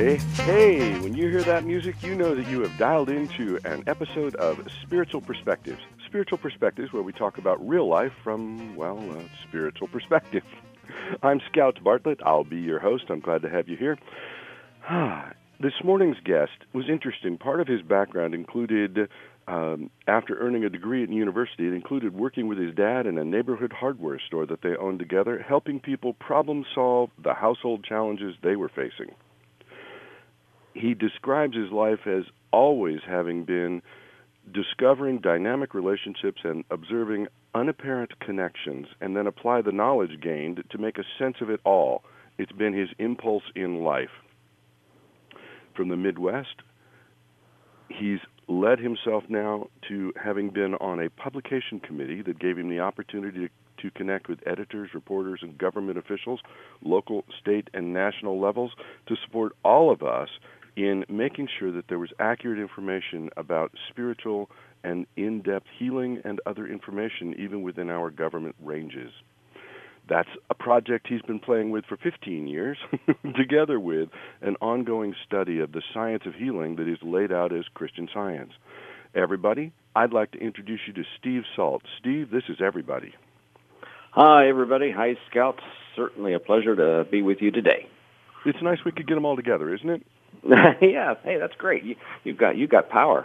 Hey, hey, when you hear that music, you know that you have dialed into an episode of Spiritual Perspectives. Spiritual Perspectives, where we talk about real life from, well, a spiritual perspective. I'm Scout Bartlett. I'll be your host. I'm glad to have you here. This morning's guest was interesting. Part of his background included, after earning a degree at university, it included working with his dad in a neighborhood hardware store that they owned together, helping people problem solve the household challenges they were facing. He describes his life as always having been discovering dynamic relationships and observing unapparent connections, and then apply the knowledge gained to make a sense of it all. It's been his impulse in life. From the Midwest, he's led himself now to having been on a publication committee that gave him the opportunity to connect with editors, reporters, and government officials, local, state, and national levels, to support all of us in making sure that there was accurate information about spiritual and in-depth healing and other information even within our government ranges. That's a project he's been playing with for 15 years, together with an ongoing study of the science of healing that is laid out as Christian Science. Everybody, I'd like to introduce you to Steve Salt. Steve, this is Everybody. Hi, everybody. Hi, Scout. Certainly a pleasure to be with you today. It's nice we could get them all together, isn't it? Yeah. Hey, that's great. You got power.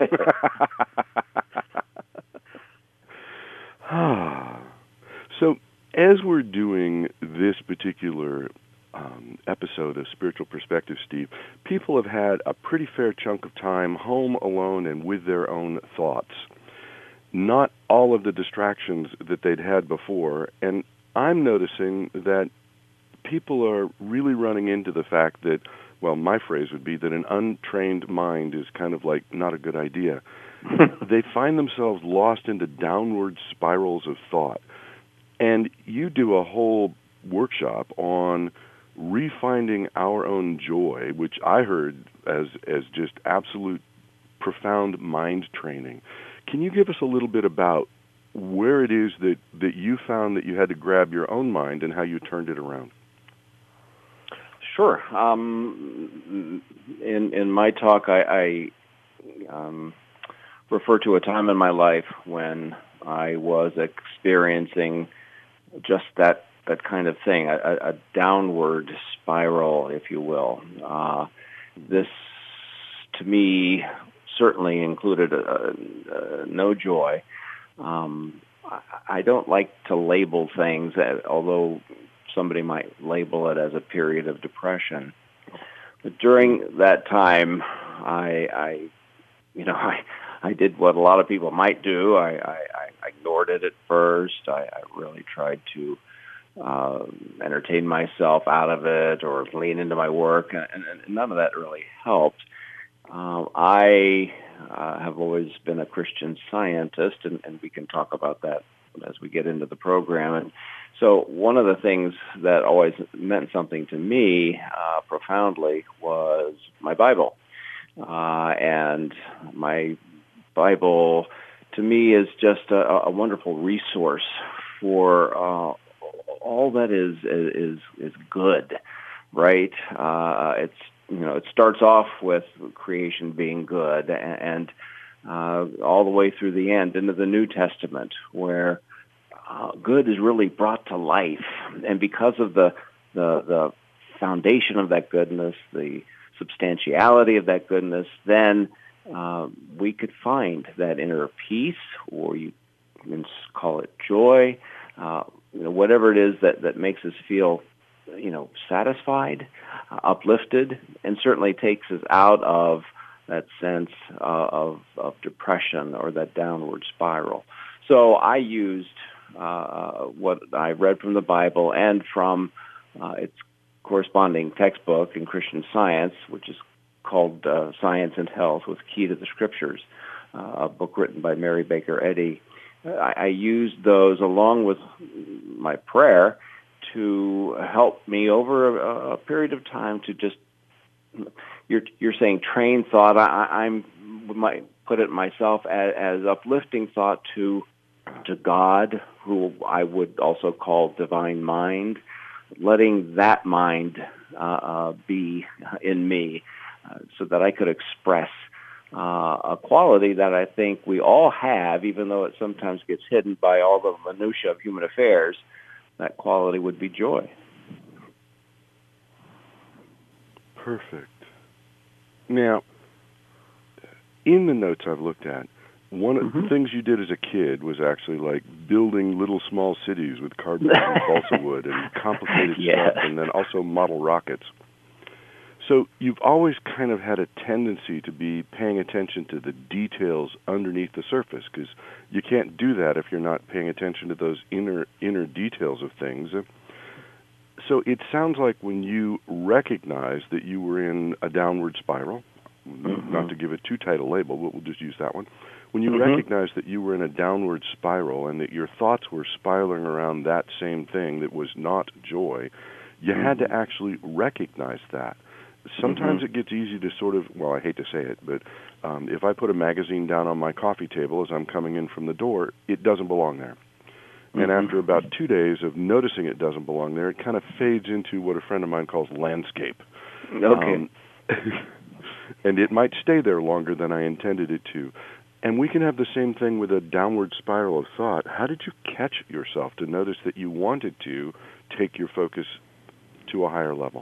So, as we're doing this particular episode of Spiritual Perspective, Steve, people have had a pretty fair chunk of time home alone and with their own thoughts. Not all of the distractions that they'd had before, and I'm noticing that people are really running into the fact that, well, my phrase would be that an untrained mind is kind of like not a good idea. They find themselves lost into downward spirals of thought. And you do a whole workshop on refinding our own joy, which I heard as just absolute profound mind training. Can you give us a little bit about where it is that you found that you had to grab your own mind and how you turned it around? Sure. In my talk, I refer to a time in my life when I was experiencing just that kind of thing, a downward spiral, if you will. This, to me, certainly included no joy. I don't like to label things, although somebody might label it as a period of depression. But during that time, I did what a lot of people might do. I ignored it at first. I really tried to entertain myself out of it or lean into my work, and none of that really helped. I have always been a Christian Scientist, and we can talk about that as we get into the program. And so one of the things that always meant something to me profoundly was my Bible. And my Bible, to me, is just a wonderful resource for all that is good, right? It starts off with creation being good, and all the way through the end into the New Testament, where good is really brought to life. And because of the foundation of that goodness, the substantiality of that goodness, then we could find that inner peace, or you can call it joy, whatever it is that makes us feel, satisfied, uplifted, and certainly takes us out of that sense of depression or that downward spiral. So I used what I read from the Bible and from its corresponding textbook in Christian Science, which is called Science and Health with Key to the Scriptures, a book written by Mary Baker Eddy. I used those along with my prayer to help me over a period of time to just, you're saying train thought. I might put it myself as uplifting thought to God, who I would also call divine mind, letting that mind be in me so that I could express a quality that I think we all have, even though it sometimes gets hidden by all the minutiae of human affairs. That quality would be joy. Perfect. Now, in the notes I've looked at, one of the things you did as a kid was actually like building little small cities with cardboard and balsa wood and complicated stuff, and then also model rockets. So you've always kind of had a tendency to be paying attention to the details underneath the surface, because you can't do that if you're not paying attention to those inner details of things. So it sounds like when you recognized that you were in a downward spiral, not to give it too tight a label, but we'll just use that one. When you recognized that you were in a downward spiral and that your thoughts were spiraling around that same thing that was not joy, you had to actually recognize that. Sometimes it gets easy to sort of, well, I hate to say it, but if I put a magazine down on my coffee table as I'm coming in from the door, it doesn't belong there. And after about 2 days of noticing it doesn't belong there, it kind of fades into what a friend of mine calls landscape. Okay. And it might stay there longer than I intended it to. And we can have the same thing with a downward spiral of thought. How did you catch yourself to notice that you wanted to take your focus to a higher level?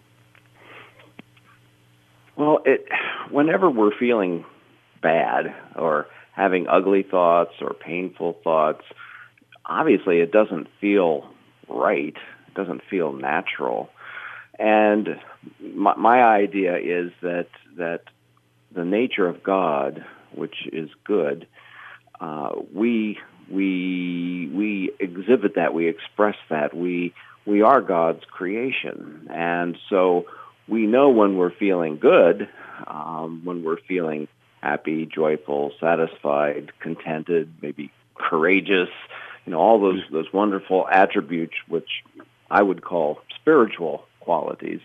Well, whenever we're feeling bad or having ugly thoughts or painful thoughts, obviously it doesn't feel right. It doesn't feel natural. And my idea is that the nature of God, which is good, we exhibit that, we express that, we are God's creation, and so we know when we're feeling good, when we're feeling happy, joyful, satisfied, contented, maybe courageous, all those wonderful attributes which I would call spiritual qualities.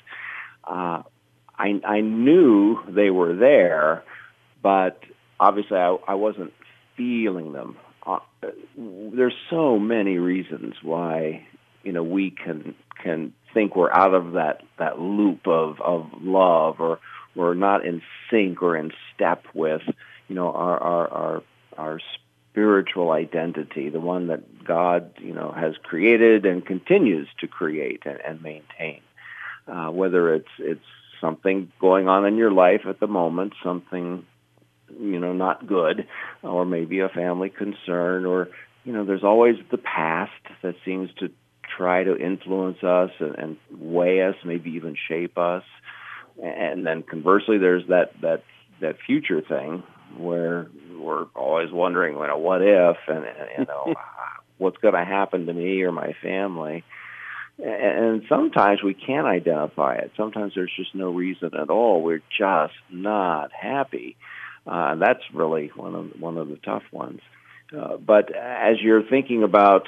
I knew they were there, but obviously I wasn't feeling them. There's so many reasons why we can think we're out of that loop of love, or we're not in sync or in step with our spiritual identity, the one that God has created and continues to create and maintain. Whether it's something going on in your life at the moment, something not good, or maybe a family concern, or there's always the past that seems to try to influence us and weigh us, maybe even shape us. And then conversely, there's that future thing where we're always wondering, what if, and what's going to happen to me or my family. And sometimes we can't identify it. Sometimes there's just no reason at all. We're just not happy. And that's really one of the tough ones. But as you're thinking about,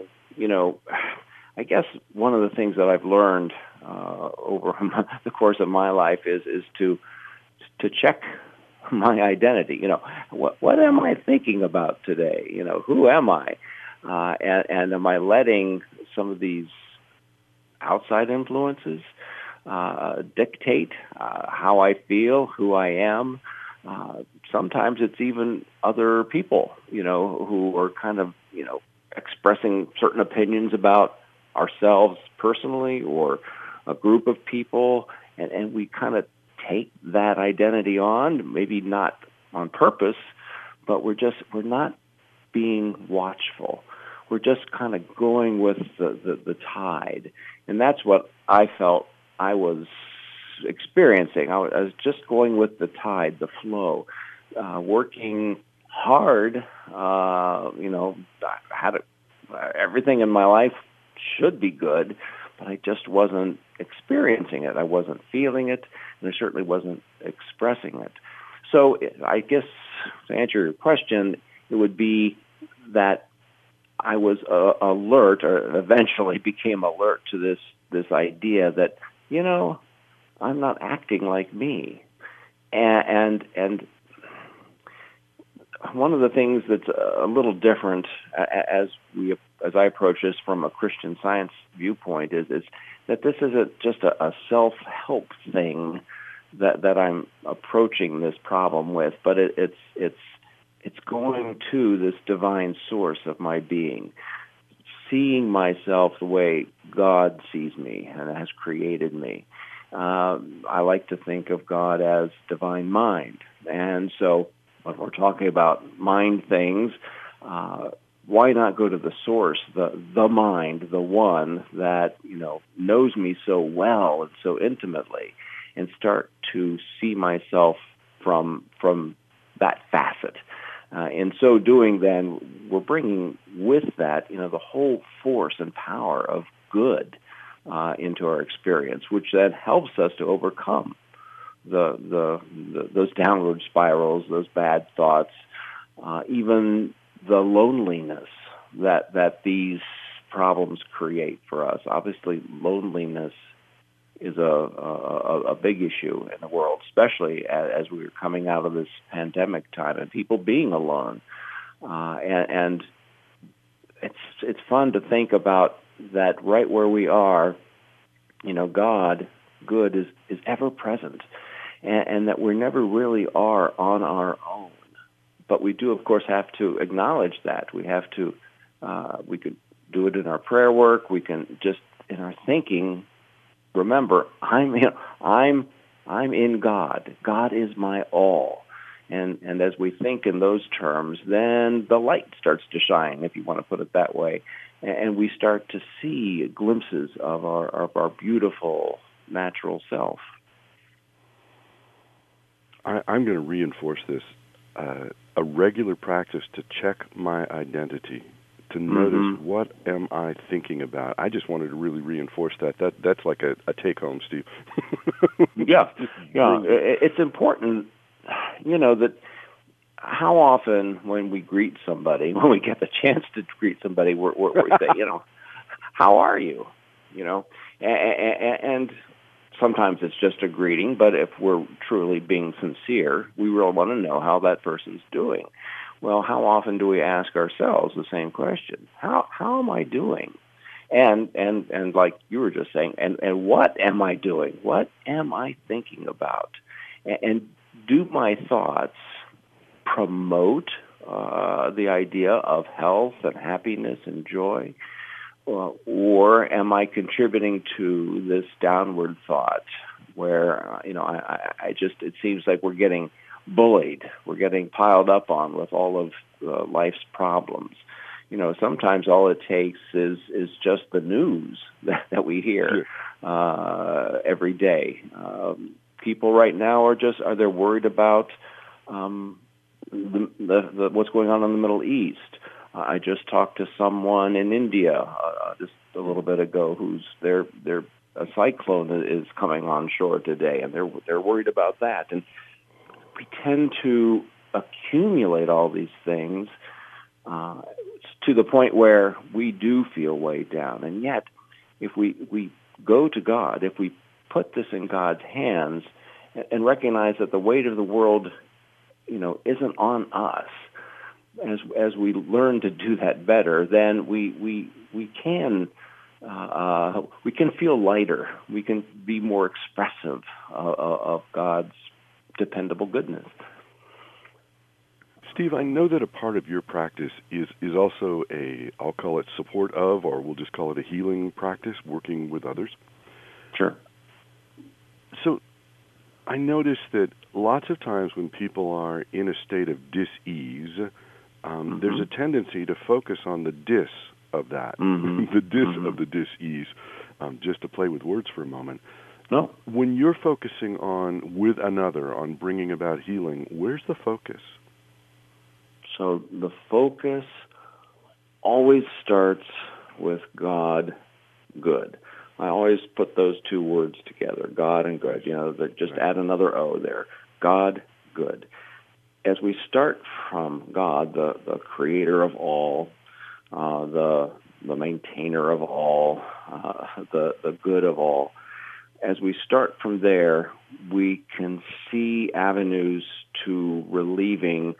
I guess one of the things that I've learned over the course of my life is to check my identity. What am I thinking about today? Who am I? And am I letting some of these outside influences dictate how I feel, who I am? Sometimes it's even other people, who are kind of, expressing certain opinions about ourselves personally or a group of people, and we kind of take that identity on, maybe not on purpose, but we're not being watchful. We're just kind of going with the tide. And that's what I felt I was experiencing. I was just going with the tide, the flow, working hard. Everything in my life should be good, but I just wasn't experiencing it. I wasn't feeling it, and I certainly wasn't expressing it. So I guess to answer your question, it would be that I was alert, or eventually became alert to this idea that, I'm not acting like me. And one of the things that's a little different as we as I approach this from a Christian Science viewpoint, is that this isn't just a self-help thing that I'm approaching this problem with, but it's going to this divine source of my being, seeing myself the way God sees me and has created me. I like to think of God as divine mind. And so when we're talking about mind things, why not go to the source, the mind, the one that, knows me so well and so intimately, and start to see myself from that facet. In so doing, then, we're bringing with that, the whole force and power of good into our experience, which then helps us to overcome those downward spirals, those bad thoughts, even the loneliness that these problems create for us. Obviously, loneliness is a big issue in the world, especially as we were coming out of this pandemic time and people being alone. And it's fun to think about that right where we are, God, good, is ever present, and that we never really are on our own. But we do, of course, have to acknowledge that. We have to, we could do it in our prayer work. We can just, in our thinking, remember, I'm in God. God is my all. And as we think in those terms, then the light starts to shine, if you want to put it that way. And we start to see glimpses of our beautiful natural self. I'm going to reinforce this. A regular practice to check my identity, to notice what am I thinking about. I just wanted to really reinforce that. That's like a take-home, Steve. Yeah. It's important, that how often when we greet somebody, when we get the chance to greet somebody, we say, how are you? And sometimes it's just a greeting, but if we're truly being sincere, we really want to know how that person's doing. Well, how often do we ask ourselves the same question? How am I doing? And like you were just saying, and what am I doing? What am I thinking about? And do my thoughts promote the idea of health and happiness and joy? Or am I contributing to this downward thought where, it seems like we're getting bullied, we're getting piled up on with all of life's problems. Sometimes all it takes is just the news that we hear every day. People right now are they worried about what's going on in the Middle East? I just talked to someone in India just a little bit ago who's a cyclone is coming on shore today, and they're worried about that. And we tend to accumulate all these things to the point where we do feel weighed down. And yet, if we go to God, if we put this in God's hands and recognize that the weight of the world, isn't on us, as we learn to do that better, then we can feel lighter. We can be more expressive of God's dependable goodness. Steve, I know that a part of your practice is also I'll call it support of, or we'll just call it a healing practice, working with others. Sure. So I notice that lots of times when people are in a state of dis-ease, there's a tendency to focus on the dis of that, the dis of the dis-ease, just to play with words for a moment. No. When you're focusing on with another, on bringing about healing, where's the focus? So the focus always starts with God, good. I always put those two words together, God and good. Just add another O there. God, good. As we start from God, the creator of all, the maintainer of all, the good of all, as we start from there, we can see avenues to relieving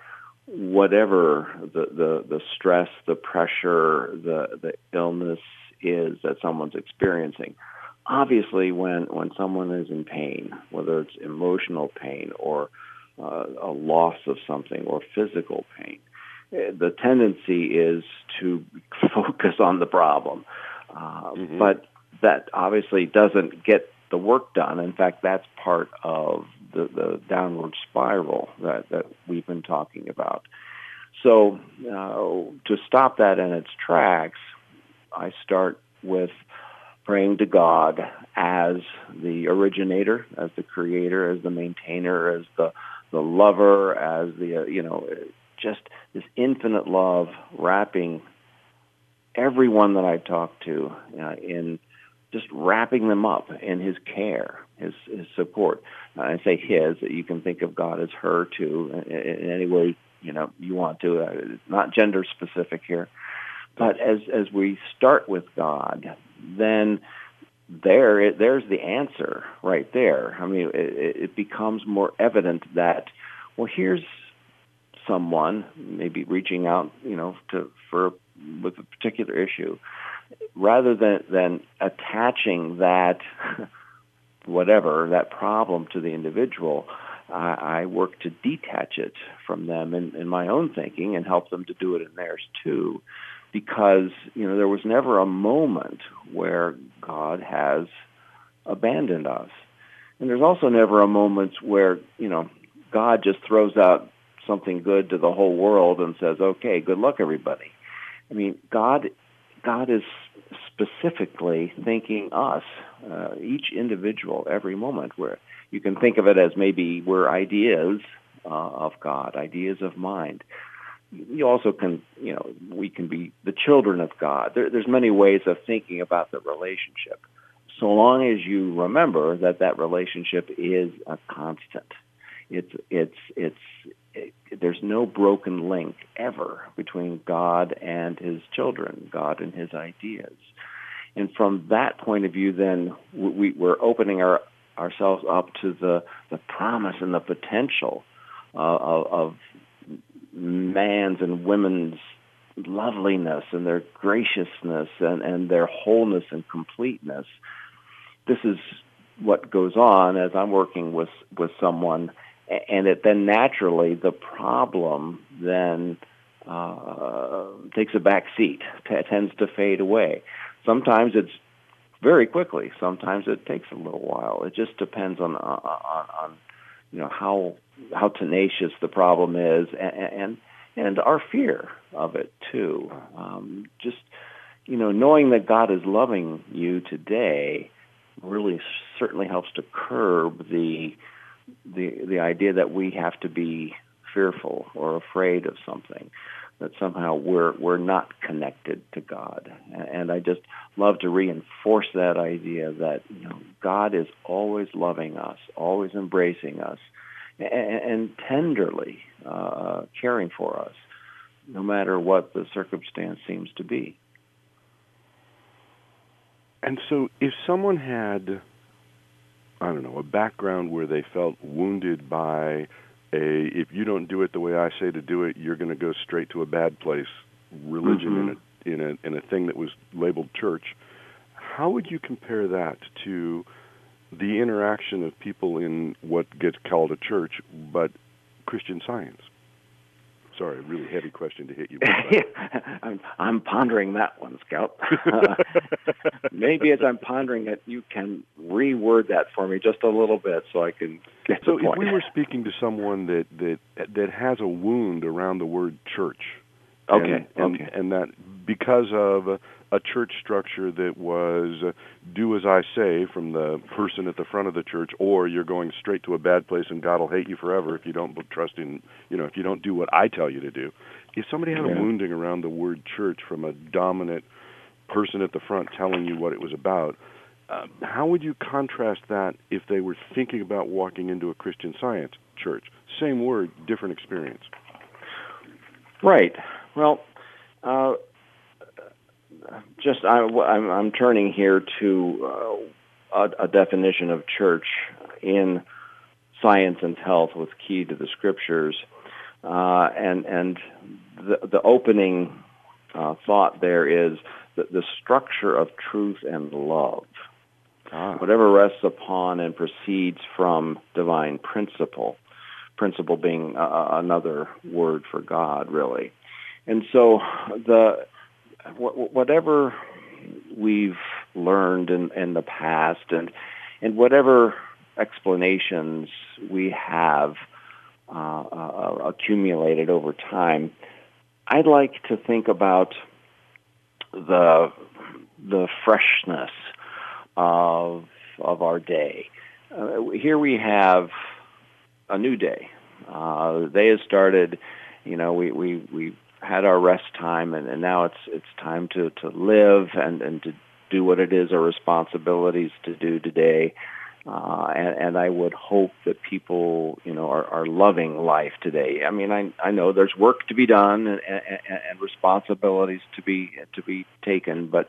whatever the stress, the pressure, the illness is that someone's experiencing. Obviously, when someone is in pain, whether it's emotional pain or a loss of something or physical pain, the tendency is to focus on the problem. But that obviously doesn't get the work done. In fact, that's part of the downward spiral that we've been talking about. So to stop that in its tracks, I start with praying to God as the originator, as the creator, as the maintainer, as the lover, as the, just this infinite love wrapping everyone that I talk to in just wrapping them up in his care, his support. I say his, you can think of God as her too, in any way, you want to. Not gender specific here. But as we start with God, then there's the answer right there. I mean, it becomes more evident that, well, here's someone maybe reaching out, with a particular issue, rather than attaching that that problem to the individual. I work to detach it from them in my own thinking and help them to do it in theirs too. Because, there was never a moment where God has abandoned us. And there's also never a moment where, God just throws out something good to the whole world and says, okay, good luck, everybody. I mean, God is specifically thinking us, each individual, every moment, where you can think of it as maybe we're ideas of God, ideas of mind. You also can, we can be the children of God. There's many ways of thinking about the relationship, so long as you remember that relationship is a constant. There's no broken link ever between God and his children, God and his ideas. And from that point of view, then we're opening ourselves up to the promise and the potential of man's and women's loveliness and their graciousness and their wholeness and completeness. This is what goes on as I'm working with someone, and it then naturally the problem then takes a back seat, tends to fade away. Sometimes it's very quickly. Sometimes it takes a little while. It just depends on how tenacious the problem is and our fear of it too. Just knowing that God is loving you today really certainly helps to curb the idea that we have to be fearful or afraid of something, that somehow we're not connected to God. And I just love to reinforce that idea that God is always loving us, always embracing us, and tenderly caring for us, no matter what the circumstance seems to be. And so if someone had, a background where they felt wounded by if you don't do it the way I say to do it, you're going to go straight to a bad place, religion in a thing that was labeled church, how would you compare that to the interaction of people in what gets called a church, but Christian Science? Sorry, a really heavy question to hit you with. I'm pondering that one, Scout. Maybe as I'm pondering it, you can reword that for me just a little bit so I can get the point. So if we were speaking to someone that has a wound around the word church, and that because of a church structure that was do as I say from the person at the front of the church, or you're going straight to a bad place and God will hate you forever if you don't trust in, if you don't do what I tell you to do. If somebody had a wounding around the word church from a dominant person at the front telling you what it was about, how would you contrast that if they were thinking about walking into a Christian Science church? Same word, different experience. Right. Well, I'm turning here to a definition of church in Science and Health with Key to the Scriptures. And the opening thought there is the structure of truth and love. Whatever rests upon and proceeds from divine principle being another word for God, really. And so whatever we've learned in the past and whatever explanations we have accumulated over time, I'd like to think about the freshness of our day. Here we have a new day. The day has started. We had our rest time, and now it's time to live and to do what it is our responsibilities to do today. And I would hope that people, are loving life today. I mean, I know there's work to be done and responsibilities to be taken, but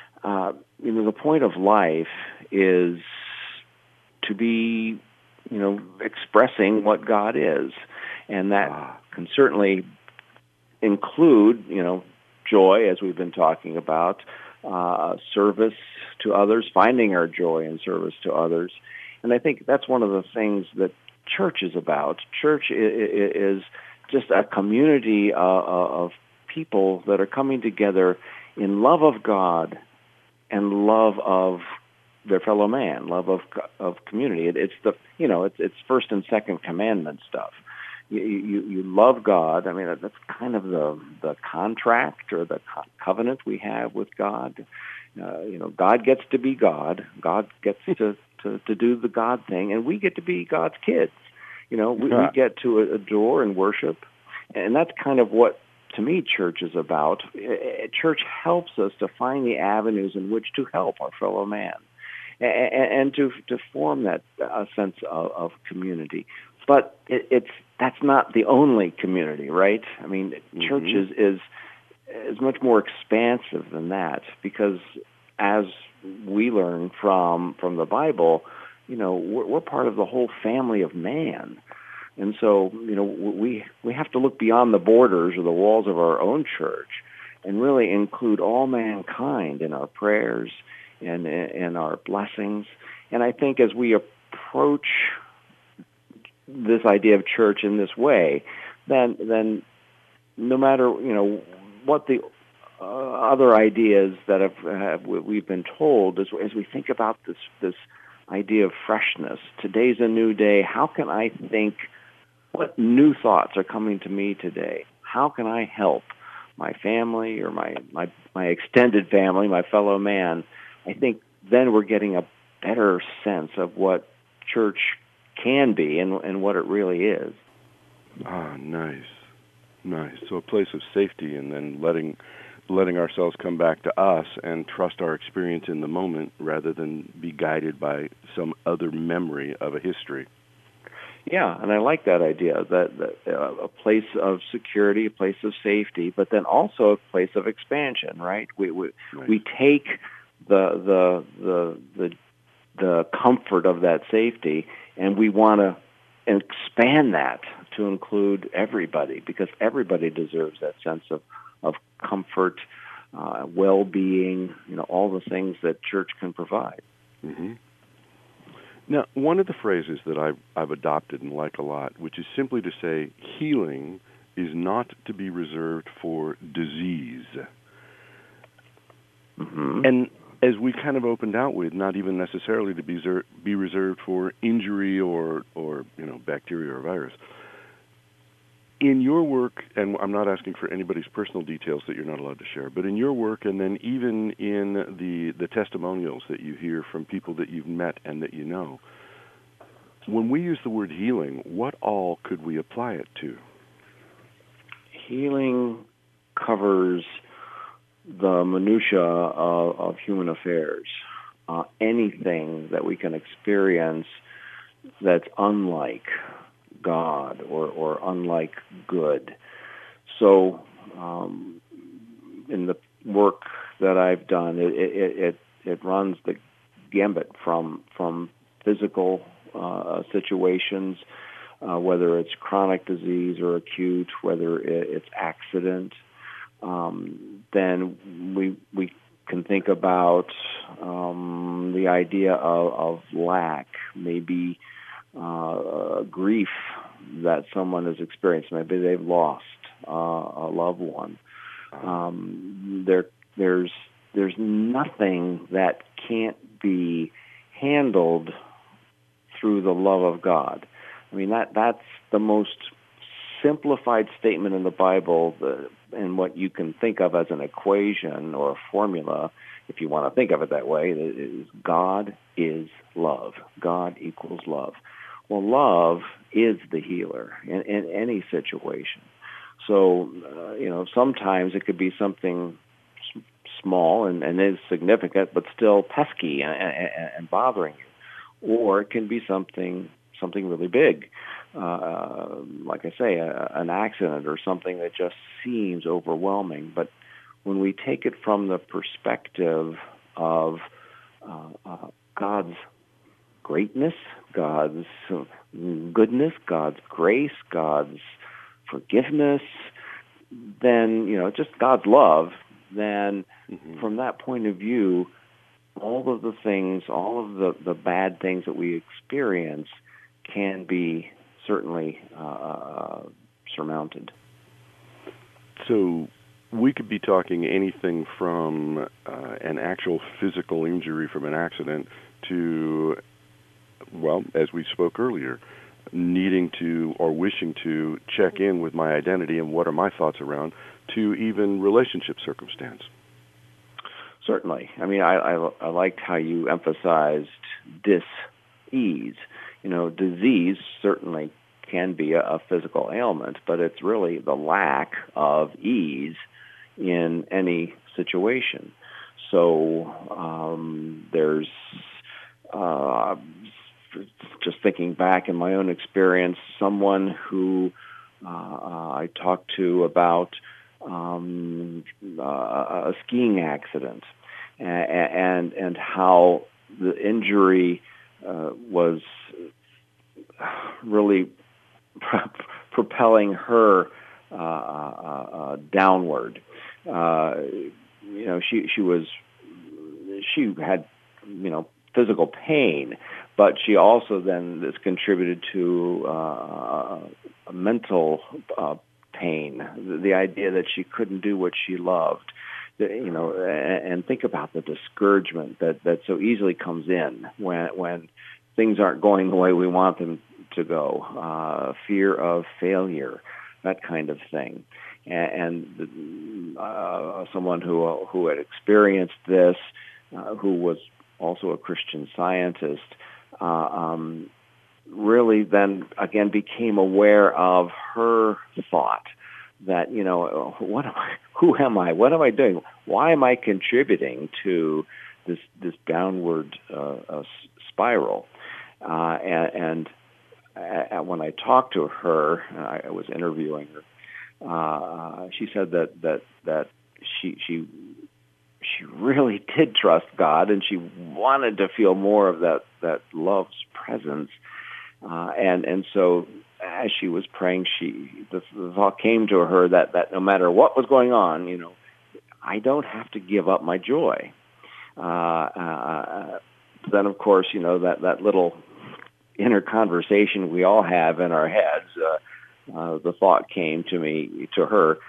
the point of life is to be, expressing what God is, and that can certainly include, joy, as we've been talking about, service to others, finding our joy in service to others. And I think that's one of the things that church is about. Church is just a community of people that are coming together in love of God and love of their fellow man, love of community. It's it's first and second commandment stuff. You love God. I mean, that's kind of the contract or the covenant we have with God. God gets to be God. God gets to do the God thing, and we get to be God's kids. We get to adore and worship, and that's kind of what, to me, church is about. Church helps us to find the avenues in which to help our fellow man, and to form that sense of community. But that's not the only community, right? I mean, church is much more expansive than that, because as we learn from the Bible, we're part of the whole family of man. And so, we have to look beyond the borders or the walls of our own church and really include all mankind in our prayers and in our blessings. And I think as we approach this idea of church in this way, then no matter what the other ideas that we've been told, as we think about this idea of freshness, today's a new day. How can I think? What new thoughts are coming to me today? How can I help my family or my extended family, my fellow man? I think then we're getting a better sense of what church can be and what it really is. Nice. So a place of safety, and then letting ourselves come back to us and trust our experience in the moment rather than be guided by some other memory of a history. Yeah, and I like that idea, that a place of security, a place of safety, but then also a place of expansion, right? We take the comfort of that safety, and we want to expand that to include everybody, because everybody deserves that sense of comfort, well-being, all the things that church can provide. Mm-hmm. Now, one of the phrases that I've adopted and like a lot, which is simply to say healing is not to be reserved for disease. Mm-hmm. And as we kind of opened out with, not even necessarily to be reserved for injury or bacteria or virus. In your work, and I'm not asking for anybody's personal details that you're not allowed to share, but in your work, and then even in the testimonials that you hear from people that you've met and that you know, when we use the word healing, what all could we apply it to? Healing covers the minutia of human affairs. Anything that we can experience that's unlike God or unlike good. So in the work that I've done, it runs the gambit from physical situations whether it's chronic disease or acute, whether it's accident, then we can think about the idea of lack, maybe grief that someone has experienced. Maybe they've lost a loved one. There's nothing that can't be handled through the love of God. I mean, that's the most simplified statement in the Bible, and what you can think of as an equation or a formula, if you want to think of it that way, is God is love. God equals love. Well, love is the healer in any situation. So, sometimes it could be something small and is significant, but still pesky and bothering you. Or it can be something really big, like I say, an accident or something that just seems overwhelming. But when we take it from the perspective of God's greatness, God's goodness, God's grace, God's forgiveness, then, just God's love, then from that point of view, all of the things, all of the bad things that we experience can be certainly surmounted. So we could be talking anything from an actual physical injury from an accident to, well, as we spoke earlier, needing to or wishing to check in with my identity and what are my thoughts around, to even relationship circumstance. Certainly. I mean, I liked how you emphasized dis-ease. Disease certainly can be a physical ailment, but it's really the lack of ease in any situation. So there's, just thinking back in my own experience, someone who I talked to about a skiing accident and how the injury was really propelling her downward. She had physical pain, but she also then this contributed to a mental pain. The idea that she couldn't do what she loved. And think about the discouragement that so easily comes in when things aren't going the way we want them to go. Fear of failure, that kind of thing. And someone who had experienced this, who was also a Christian Scientist, really then again became aware of her thought that, what am I? Who am I? What am I doing? Why am I contributing to this downward spiral? And when I talked to her, I was interviewing her. She said that she really did trust God, and she wanted to feel more of that love's presence. And so as she was praying, the thought came to her that no matter what was going on, I don't have to give up my joy. Then, of course, that little inner conversation we all have in our heads, the thought came to her,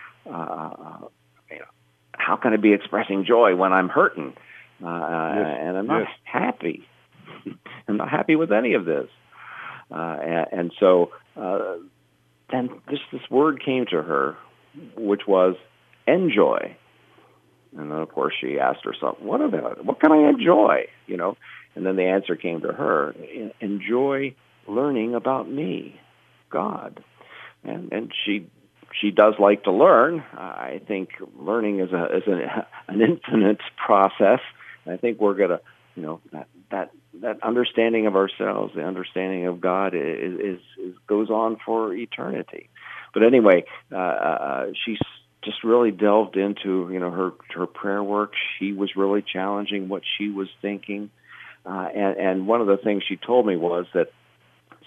how can I be expressing joy when I'm hurting? And I'm not happy. I'm not happy with any of this. And so then this word came to her, which was enjoy. And then, of course, she asked herself, what about it? What can I enjoy? And then the answer came to her, enjoy learning about me, God. And she does like to learn. I think learning is an infinite process. I think we're going to, that understanding of ourselves, the understanding of God is goes on for eternity. But anyway, she's just really delved into, her prayer work. She was really challenging what she was thinking. And one of the things she told me was that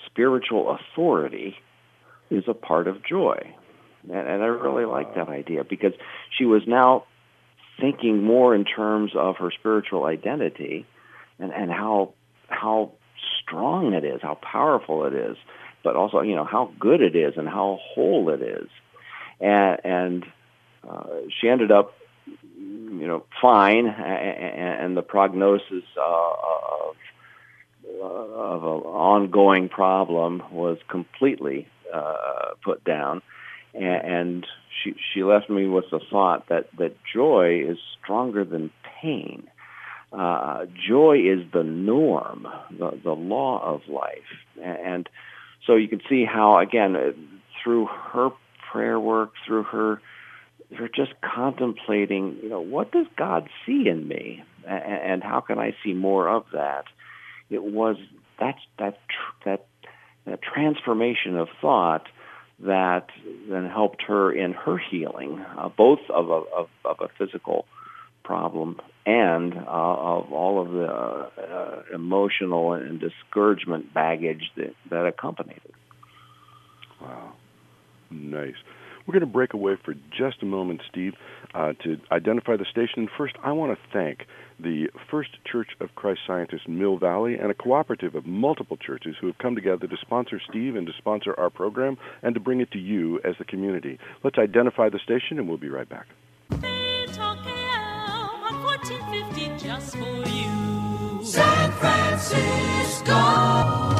spiritual authority is a part of joy. And I really like that idea because she was now thinking more in terms of her spiritual identity and how strong it is, how powerful it is, but also, how good it is and how whole it is. And she ended up, fine, and the prognosis of an ongoing problem was completely put down. And she left me with the thought that joy is stronger than pain. Joy is the norm, the law of life. And so you can see how, again, through her prayer work, through her just contemplating, what does God see in me? And how can I see more of that? It was that transformation of thought that then helped her in her healing, both of a physical problem and of all of the emotional and discouragement baggage that accompanied it. Wow. Nice. We're going to break away for just a moment, Steve, to identify the station. First, I want to thank the First Church of Christ Scientists in Mill Valley and a cooperative of multiple churches who have come together to sponsor Steve and to sponsor our program and to bring it to you as the community. Let's identify the station, and we'll be right back. Talk AM on 1450 just for you. San Francisco.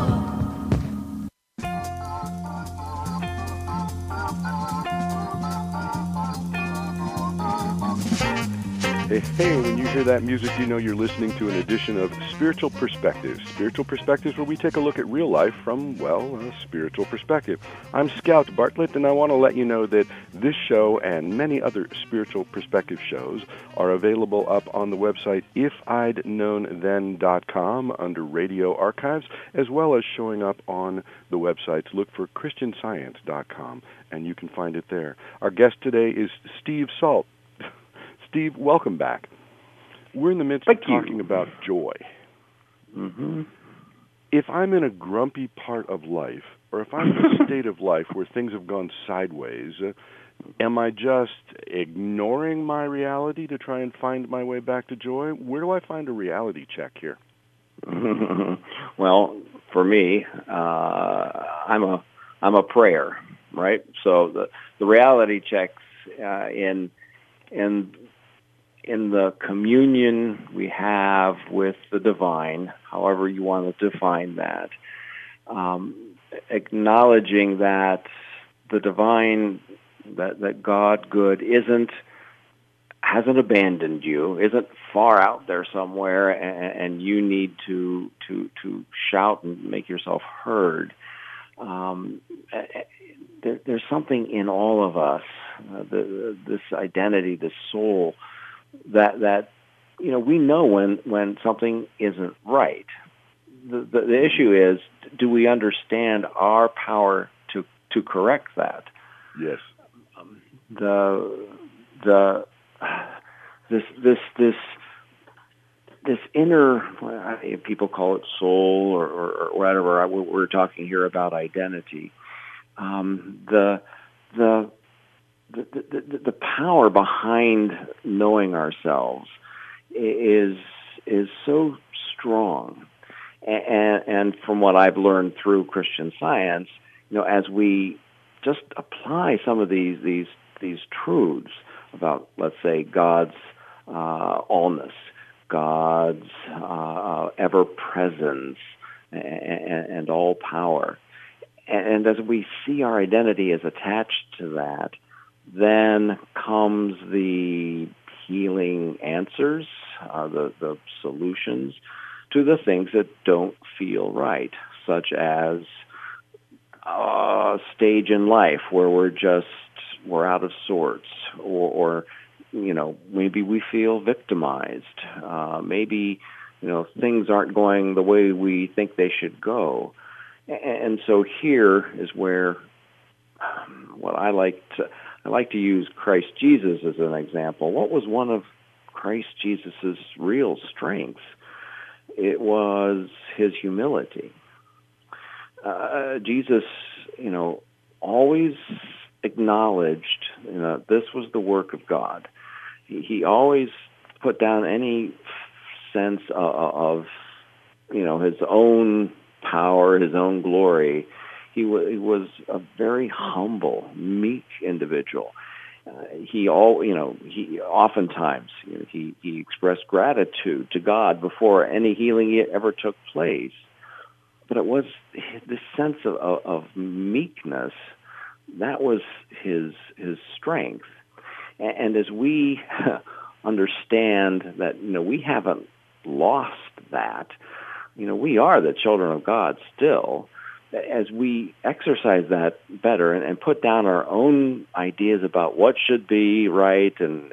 Hey, when you hear that music, you know you're listening to an edition of Spiritual Perspectives. Spiritual Perspectives, where we take a look at real life from, well, a spiritual perspective. I'm Scout Bartlett, and I want to let you know that this show and many other Spiritual Perspective shows are available up on the website ifidknownthen.com under Radio Archives, as well as showing up on the websites. Look for christianscience.com, and you can find it there. Our guest today is Steve Salt. Steve, welcome back. We're in the midst of talking about joy. Mm-hmm. If I'm in a grumpy part of life, or if I'm in a state of life where things have gone sideways, am I just ignoring my reality to try and find my way back to joy? Where do I find a reality check here? Well, for me, I'm a prayer, right? So the reality checks in the communion we have with the divine, however you want to define that, acknowledging that the divine, that God good hasn't abandoned you, isn't far out there somewhere, and you need to shout and make yourself heard. There's something in all of us, this identity, this soul, that we know when something isn't right. The issue is, do we understand our power to correct that? Yes. This inner, people call it soul or whatever. We're talking here about identity. The power behind knowing ourselves is so strong, and from what I've learned through Christian Science, as we just apply some of these truths about, let's say, God's allness, God's ever presence, and all power. And as we see our identity as attached to that, then comes the healing answers, the solutions to the things that don't feel right, such as a stage in life where we're out of sorts, or maybe we feel victimized. Maybe, things aren't going the way we think they should go. And so here is where what I like to use Christ Jesus as an example. What was one of Christ Jesus's real strengths? It was his humility. Jesus, always acknowledged, this was the work of God. He always put down any sense of his own power, his own glory. He was a very humble, meek individual. He oftentimes he expressed gratitude to God before any healing ever took place. But it was this sense of meekness that was his strength. And as we understand that we haven't lost that, we are the children of God still. As we exercise that better and put down our own ideas about what should be right and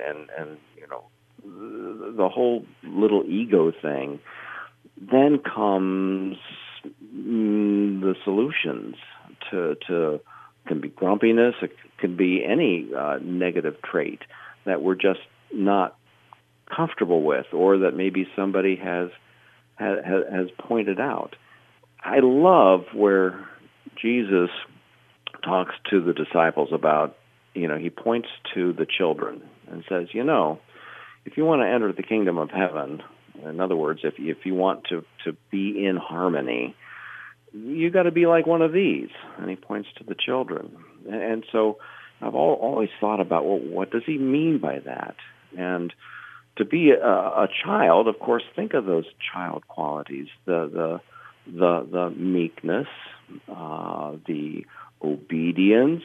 the whole little ego thing, then comes the solutions to can be grumpiness, it can be any negative trait that we're just not comfortable with, or that maybe somebody has pointed out. I love where Jesus talks to the disciples about, he points to the children and says, if you want to enter the kingdom of heaven, in other words, if you want to be in harmony, you got to be like one of these. And he points to the children. And so I've always thought about, well, what does he mean by that? And to be a child, of course, think of those child qualities, the meekness, the obedience,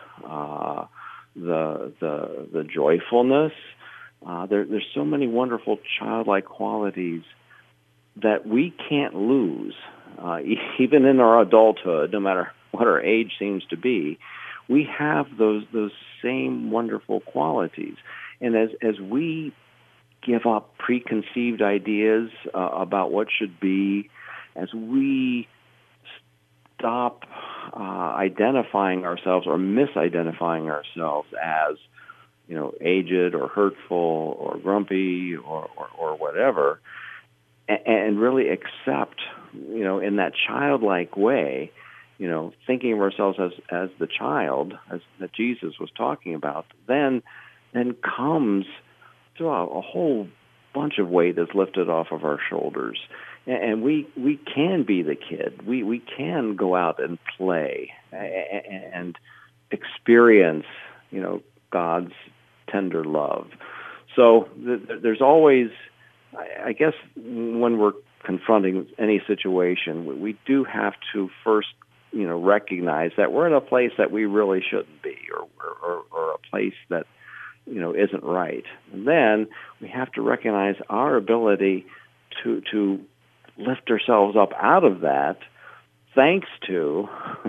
the joyfulness. There's so many wonderful childlike qualities that we can't lose, even in our adulthood, no matter what our age seems to be. We have those same wonderful qualities, and as we give up preconceived ideas about what should be, as we stop identifying ourselves or misidentifying ourselves as, aged or hurtful or grumpy or whatever, and really accept, in that childlike way, thinking of ourselves as the child, as that Jesus was talking about, then comes to a whole bunch of weight is lifted off of our shoulders. And we can be the kid. We can go out and play and experience, God's tender love. So there's always, I guess, when we're confronting any situation, we do have to first, recognize that we're in a place that we really shouldn't be, or a place that, isn't right. And then we have to recognize our ability to lift ourselves up out of that, thanks to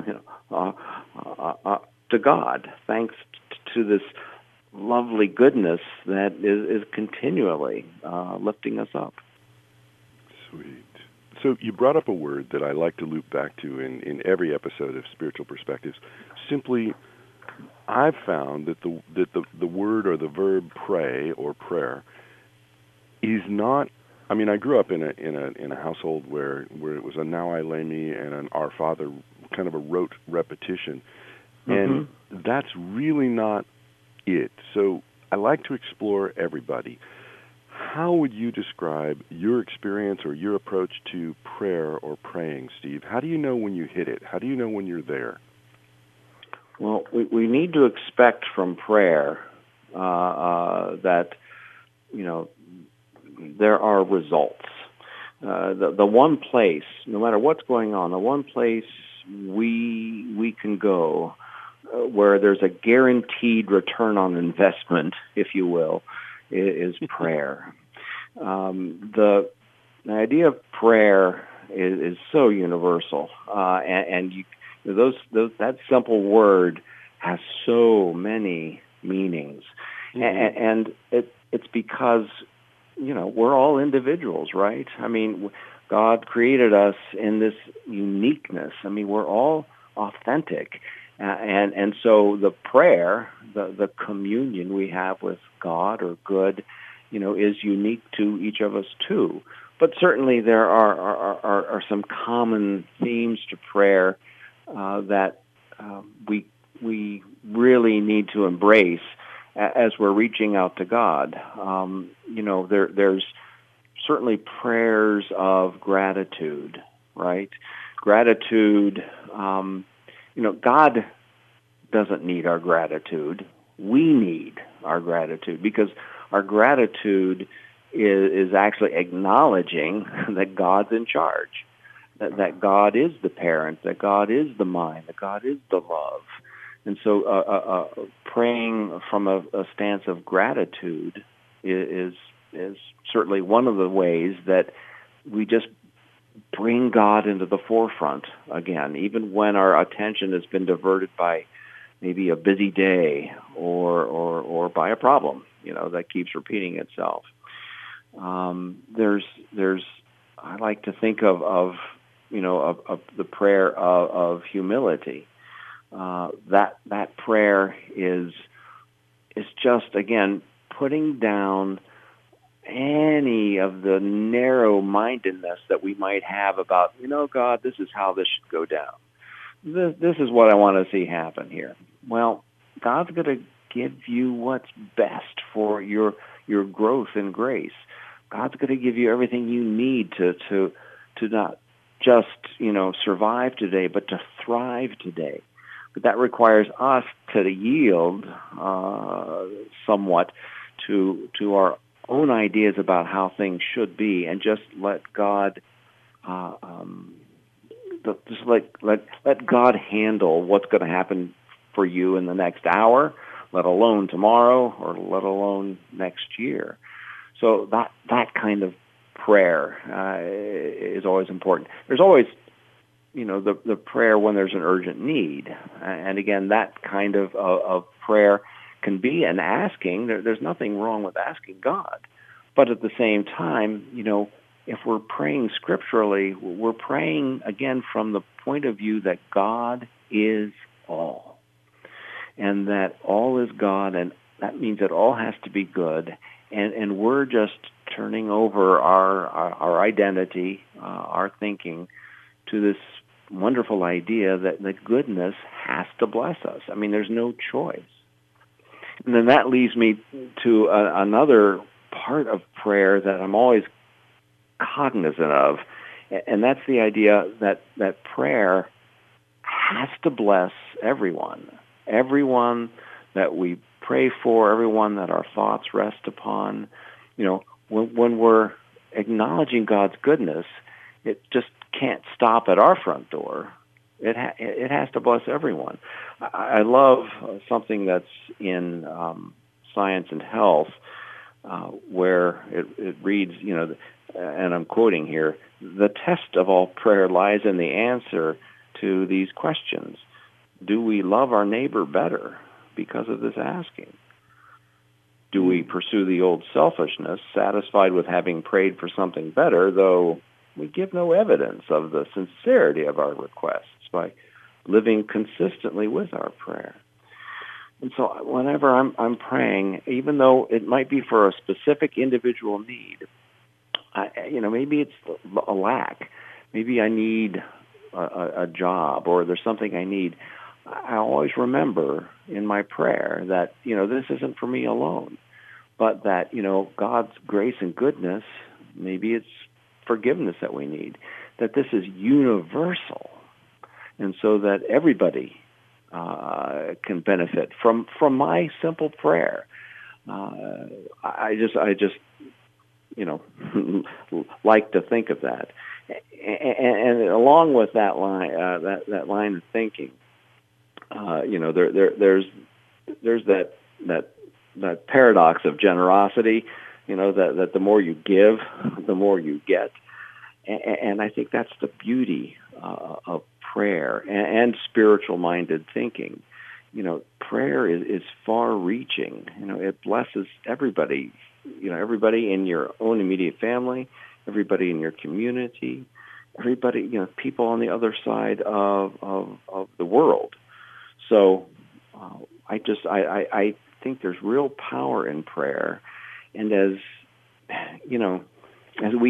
to God, thanks to this lovely goodness that is continually lifting us up. Sweet. So you brought up a word that I like to loop back to in every episode of Spiritual Perspectives. Simply, I've found that the word or the verb pray or prayer is not. I mean, I grew up in a household where it was a Now I Lay Me and an Our Father, kind of a rote repetition, and that's really not it. So I like to explore everybody. How would you describe your experience or your approach to prayer or praying, Steve? How do you know when you hit it? How do you know when you're there? Well, we need to expect from prayer that, there are results. The one place, no matter what's going on, the one place we can go where there's a guaranteed return on investment, if you will, is prayer. The idea of prayer is so universal, and that simple word has so many meanings, and it's because we're all individuals, right? I mean, God created us in this uniqueness. I mean, we're all authentic. And so the prayer, the communion we have with God or good, is unique to each of us too. But certainly there are some common themes to prayer that we really need to embrace as we're reaching out to God. There's certainly prayers of gratitude, right? Gratitude, God doesn't need our gratitude. We need our gratitude, because our gratitude is actually acknowledging that God's in charge, that God is the parent, that God is the mind, that God is the love. And so praying from a stance of gratitude is certainly one of the ways that we just bring God into the forefront again, even when our attention has been diverted by maybe a busy day or by a problem, that keeps repeating itself. I like to think of the prayer of humility. That prayer is just, again, putting down any of the narrow-mindedness that we might have about, God, this is how this should go down. This is what I want to see happen here. Well, God's going to give you what's best for your growth in grace. God's going to give you everything you need to not just, survive today, but to thrive today. But that requires us to yield somewhat to our own ideas about how things should be, and just let God let God handle what's going to happen for you in the next hour, let alone tomorrow, or let alone next year. So that kind of prayer is always important. There's always, the prayer when there's an urgent need, and again, that kind of prayer can be an asking. There's nothing wrong with asking God, but at the same time, if we're praying scripturally, we're praying again from the point of view that God is all, and that all is God, and that means that all has to be good, and we're just turning over our identity, our thinking, to this wonderful idea that the goodness has to bless us. I mean, there's no choice. And then that leads me to another part of prayer that I'm always cognizant of, and that's the idea that when we pray for, everyone that our thoughts rest upon. When we're acknowledging God's goodness, it just can't stop at our front door. It has to bless everyone. I love something that's in Science and Health, where it reads, and I'm quoting here, "The test of all prayer lies in the answer to these questions. Do we love our neighbor better because of this asking? Do we pursue the old selfishness, satisfied with having prayed for something better, though we give no evidence of the sincerity of our requests by living consistently with our prayer?" And so whenever I'm praying, even though it might be for a specific individual need, maybe it's a lack. Maybe I need a job, or there's something I need. I always remember in my prayer that, this isn't for me alone, but that, God's grace and goodness, maybe it's forgiveness that we need, that this is universal, and so that everybody can benefit from my simple prayer. I just like to think of that, and along with that line, that line of thinking, there's that paradox of generosity, that the more you give, the more you get, and I think that's the beauty of prayer and spiritual-minded thinking. Prayer is far-reaching. It blesses everybody. Everybody in your own immediate family, everybody in your community, everybody, people on the other side of the world. So I think there's real power in prayer, and as we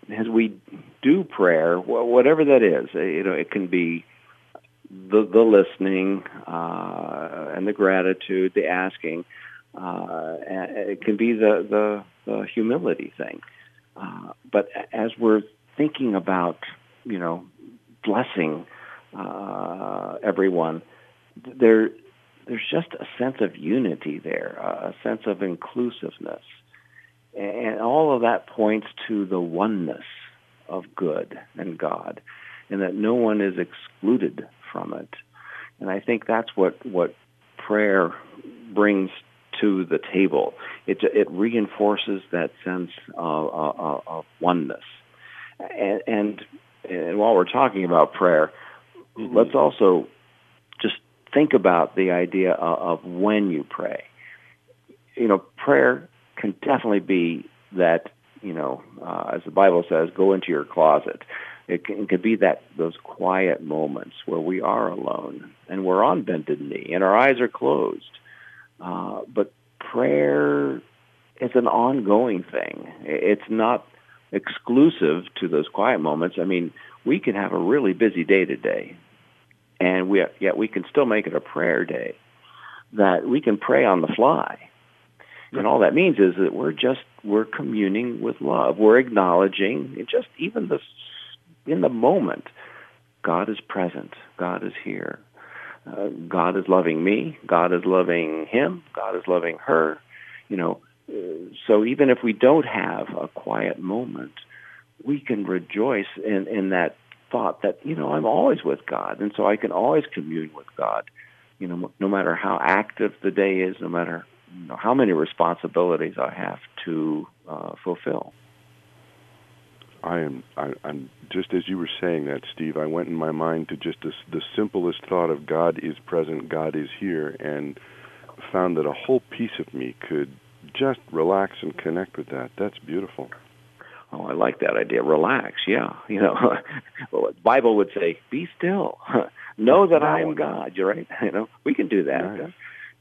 as we do prayer, whatever that is, it can be the listening and the gratitude, the asking. And it can be the humility thing. But as we're thinking about, blessing everyone, there's just a sense of unity there, a sense of inclusiveness. And all of that points to the oneness of good and God, and that no one is excluded from it. And I think that's what prayer brings to the table. It reinforces that sense of oneness. And while we're talking about prayer, let's also just think about the idea of when you pray. Prayer can definitely be that, as the Bible says, go into your closet. It can be those quiet moments where we are alone and we're on bended knee and our eyes are closed. But prayer is an ongoing thing. It's not exclusive to those quiet moments. I mean, we can have a really busy day today, and yet we can still make it a prayer day, that we can pray on the fly. And all that means is that we're communing with love. We're acknowledging, just even in the moment, God is present. God is here. God is loving me. God is loving him. God is loving her. So even if we don't have a quiet moment, we can rejoice in that thought that, I'm always with God. And so I can always commune with God, no matter how active the day is, no matter how many responsibilities I have to fulfill. I'm just as you were saying that, Steve, I went in my mind to just the simplest thought of God is present, God is here, and found that a whole piece of me could just relax and connect with that. That's beautiful. Oh, I like that idea. Relax, yeah. Well, the Bible would say, be still. Know that I am God. You're right. We can do that. Right.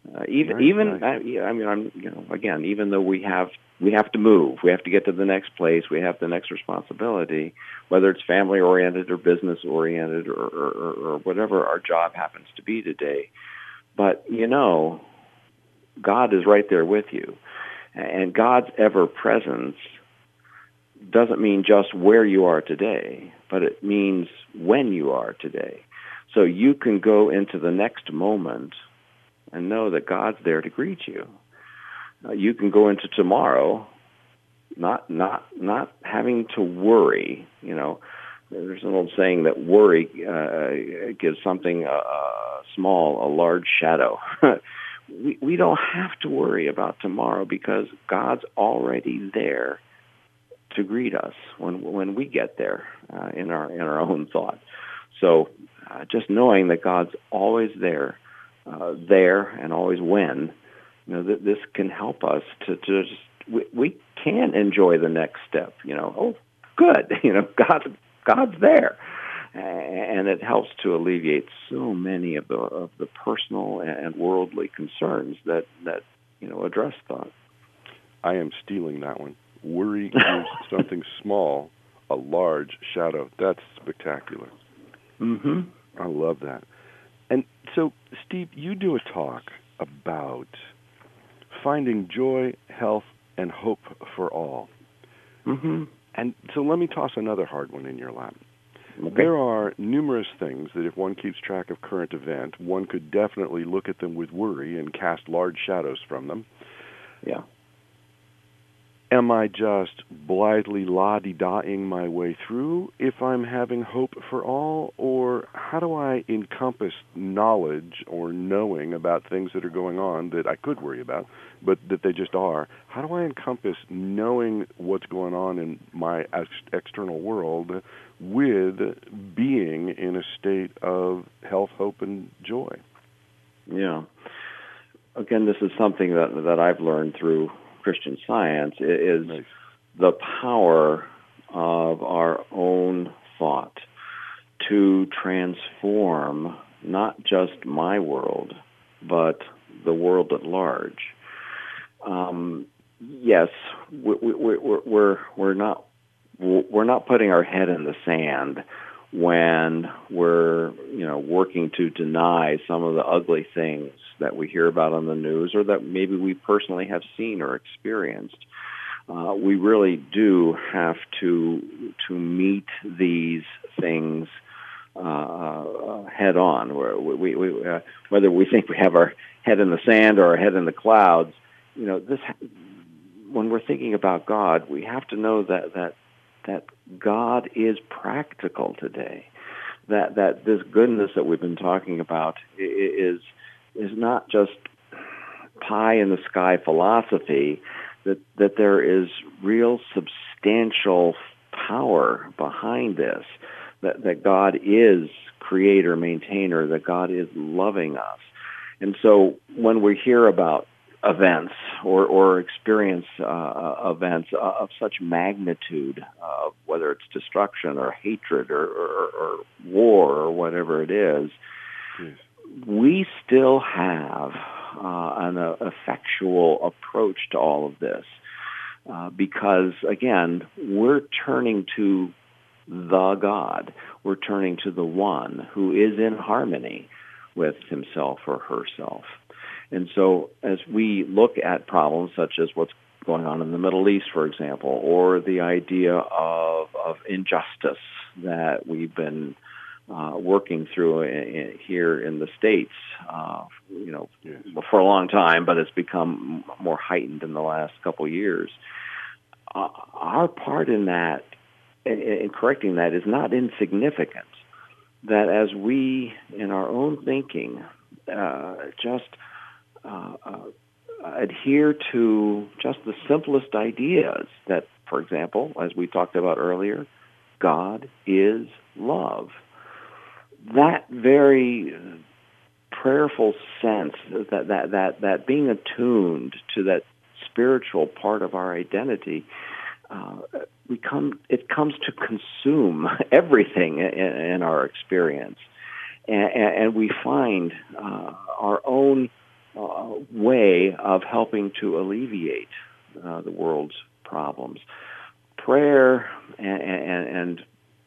Even though we have to move, we have to get to the next place, we have the next responsibility, whether it's family oriented or business oriented or whatever our job happens to be today. But God is right there with you, and God's ever presence doesn't mean just where you are today, but it means when you are today. So you can go into the next moment and know that God's there to greet you. You can go into tomorrow not having to worry. There's an old saying that worry gives something small a large shadow. We don't have to worry about tomorrow because God's already there to greet us when we get there in our own thought. So just knowing that God's always there and always when, this can help us to just, we can enjoy the next step. Oh, good, God's there, and it helps to alleviate so many of the personal and worldly concerns that address thought. I am stealing that one. Worry gives something small a large shadow. That's spectacular. Mm-hmm. I love that. And so, Steve, you do a talk about finding joy, health, and hope for all. Mm-hmm. And so let me toss another hard one in your lap. Okay. There are numerous things that if one keeps track of current event, one could definitely look at them with worry and cast large shadows from them. Yeah. Am I just blithely la-di-da-ing my way through if I'm having hope for all? Or how do I encompass knowledge or knowing about things that are going on that I could worry about, but that they just are? How do I encompass knowing what's going on in my external world with being in a state of health, hope, and joy? Yeah. Again, this is something that I've learned through Christian Science is nice. The power of our own thought to transform not just my world, but the world at large. Yes, we're not we're not putting our head in the sand when we're, working to deny some of the ugly things that we hear about on the news or that maybe we personally have seen or experienced. We really do have to meet these things head on. Whether we think we have our head in the sand or our head in the clouds, when we're thinking about God, we have to know that God is practical today. That this goodness that we've been talking about is not just pie in the sky philosophy. That there is real substantial power behind this. That God is creator, maintainer. That God is loving us. And so when we hear about events or experience events of such magnitude, whether it's destruction or hatred or war or whatever it is, we still have an effectual approach to all of this because, again, we're turning to the God. We're turning to the one who is in harmony with himself or herself. And so as we look at problems such as what's going on in the Middle East, for example, or the idea of injustice that we've been working through here in the States, for a long time, but it's become more heightened in the last couple of years. Our part in that, in correcting that, is not insignificant. That as we, in our own thinking, adhere to just the simplest ideas that, for example, as we talked about earlier, God is love. That very prayerful sense that being attuned to that spiritual part of our identity, it comes to consume everything in our experience, and we find our own way of helping to alleviate the world's problems. Prayer and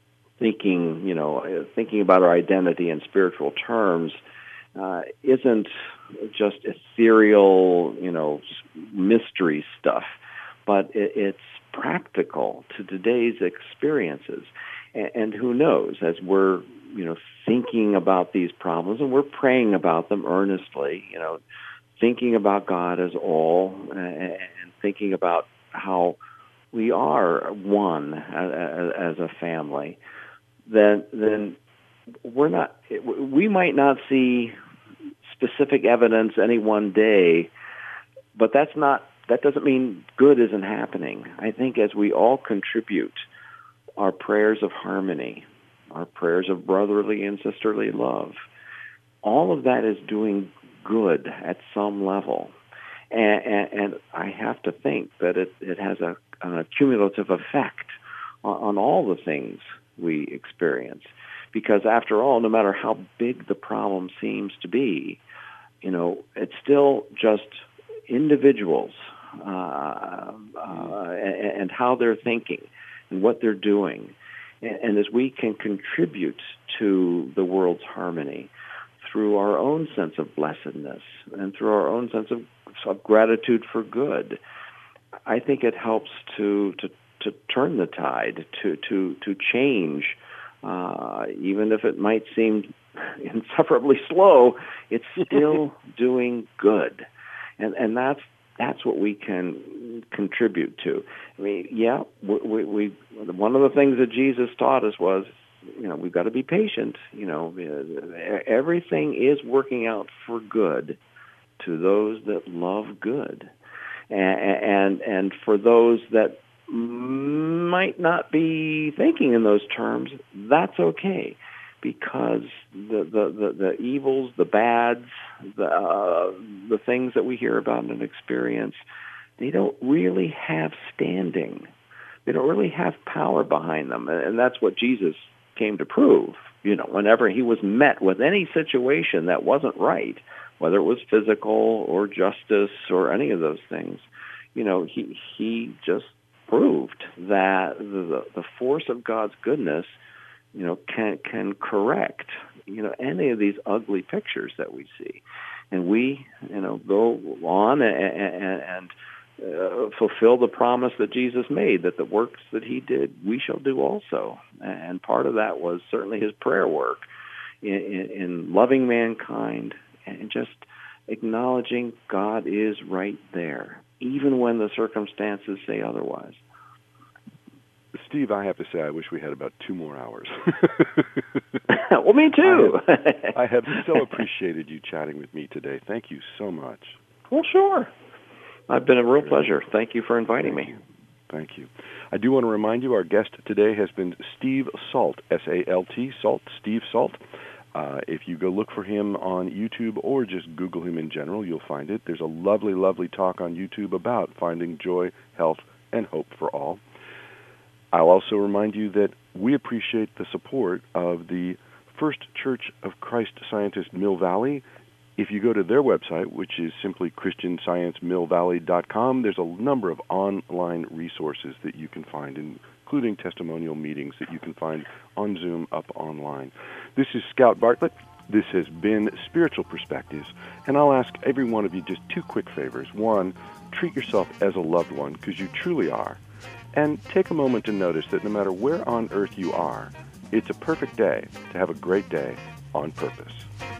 thinking about our identity in spiritual terms isn't just ethereal, mystery stuff, but it's practical to today's experiences. And who knows, as we're, thinking about these problems and we're praying about them earnestly, thinking about God as all and thinking about how we are one as a family, then we might not see specific evidence any one day, but that doesn't mean good isn't happening. I think as we all contribute our prayers of harmony, our prayers of brotherly and sisterly love, all of that is doing good at some level. And I have to think that it has an accumulative effect on all the things we experience. Because after all, no matter how big the problem seems to be, it's still just individuals and how they're thinking and what they're doing. And as we can contribute to the world's harmony through our own sense of blessedness and through our own sense of gratitude for good, I think it helps to turn the tide, to change, even if it might seem insufferably slow. It's still doing good, and that's what we can contribute to. I mean, we one of the things that Jesus taught us was, we've got to be patient. Everything is working out for good to those that love good, and for those that might not be thinking in those terms, that's okay, because the evils, the bads, the things that we hear about and experience, they don't really have standing. They don't really have power behind them, and that's what Jesus came to prove. Whenever he was met with any situation that wasn't right, whether it was physical or justice or any of those things, he just proved that the force of God's goodness, can correct, any of these ugly pictures that we see. And we, go on and fulfill the promise that Jesus made, that the works that he did, we shall do also. And part of that was certainly his prayer work in loving mankind and just acknowledging God is right there, even when the circumstances say otherwise. Steve, I have to say, I wish we had about 2 more hours. Well, me too. I have so appreciated you chatting with me today. Thank you so much. Well, sure. It's been a real pleasure. Thank you for inviting me. Thank you. I do want to remind you, our guest today has been Steve Salt, S-A-L-T, Salt, Steve Salt. If you go look for him on YouTube or just Google him in general, you'll find it. There's a lovely, lovely talk on YouTube about finding joy, health, and hope for all. I'll also remind you that we appreciate the support of the First Church of Christ Scientist Mill Valley. If you go to their website, which is simply ChristianscienceMillValley.com, there's a number of online resources that you can find, including testimonial meetings that you can find on Zoom up online. This is Scout Bartlett. This has been Spiritual Perspectives, and I'll ask every one of you just 2 quick favors. One, treat yourself as a loved one, because you truly are. And take a moment to notice that no matter where on earth you are, it's a perfect day to have a great day on purpose.